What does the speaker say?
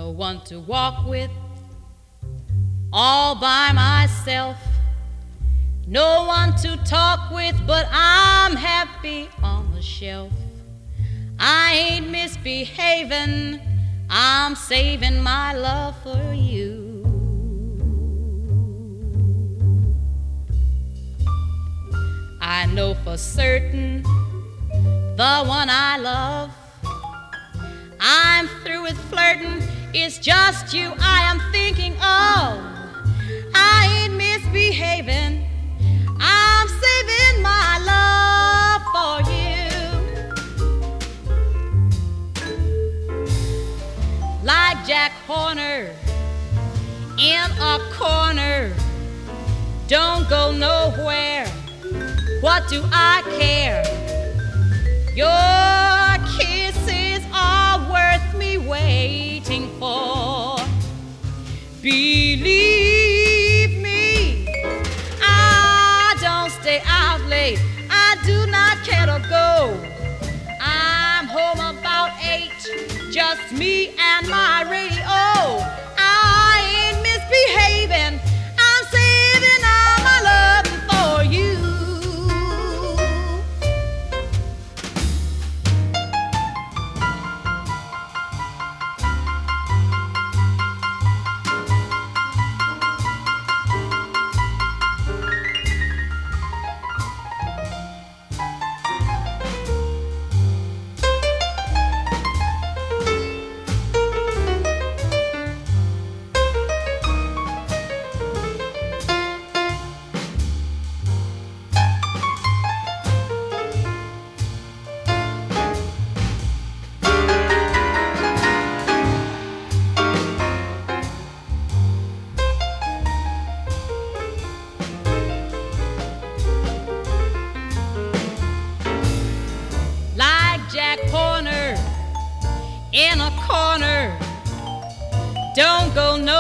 No one to walk with, all by myself. No one to talk with, but I'm happy on the shelf. I ain't misbehaving, I'm saving my love for you. I know for certain the one I love. I'm through with flirting, it's just you I am thinking of. I ain't misbehaving, I'm saving my love for you. Like Jack Horner in a corner, don't go nowhere, what do I care? Your kisses are worth me waiting for. Believe me, I don't stay out late, I do not care to go. I'm home about 8, just me and my radio. I ain't misbehaving, I'm saving all my love for you. Jack Horner in a corner, don't go no